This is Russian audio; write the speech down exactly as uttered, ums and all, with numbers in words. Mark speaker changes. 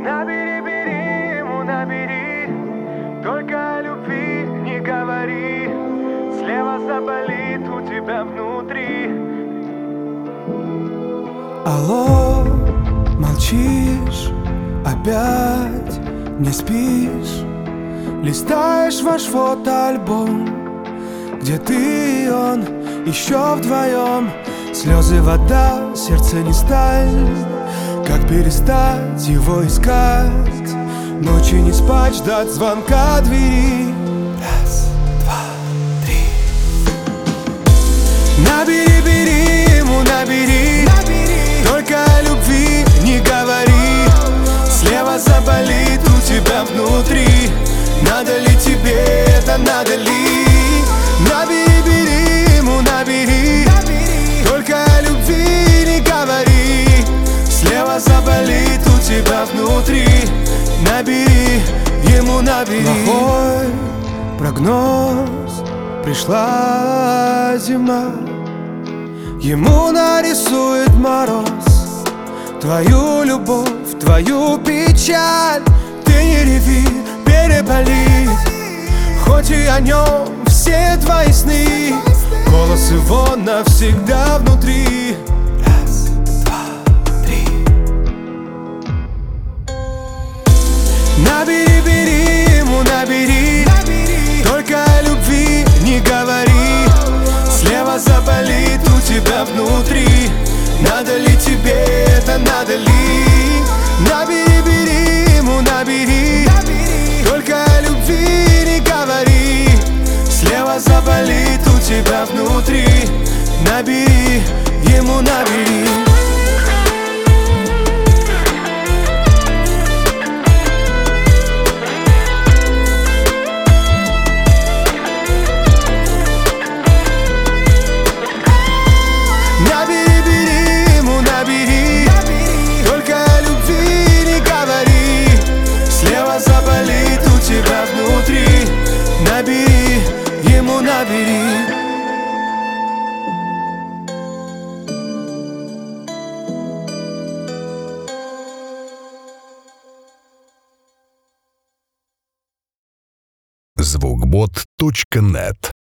Speaker 1: Набери, бери ему, набери, только о любви не говори. Слева заболит у тебя внутри.
Speaker 2: Алло, молчишь, опять не спишь. Листаешь ваш фотоальбом, где ты и он еще вдвоем. Слезы, вода, сердце не сталь. Как перестать его искать? Ночи не спать, ждать звонка двери. Раз, два, три. Набери, бери ему, набери, набери. Только о любви не говори. Слева заболит у тебя внутри. Надо ли тебе это, надо ли? Набери, бери ему, набери, набери. Только о любви не говори. Слева заболит у тебя внутри. Набери ему, набери. Плохой прогноз, пришла зима. Ему нарисует мороз твою любовь, твою печаль. Ты не реви, переболит, хоть и о нем все твои сны. Голос его навсегда внутри. Раз, два, три. Набери, бери ему, набери, набери. Только о любви не говори. Слева заболит у тебя внутри. Надо ли тебе это, надо ли? Набери, бери ему, набери, набери. Только о любви не говори. Слева заболит у тебя внутри. Набери ему, набери. Набери, бери ему, набери, набери. Только о любви не говори. Слева заболит у тебя внутри. Набери ему, набери.
Speaker 3: звукбот точка нет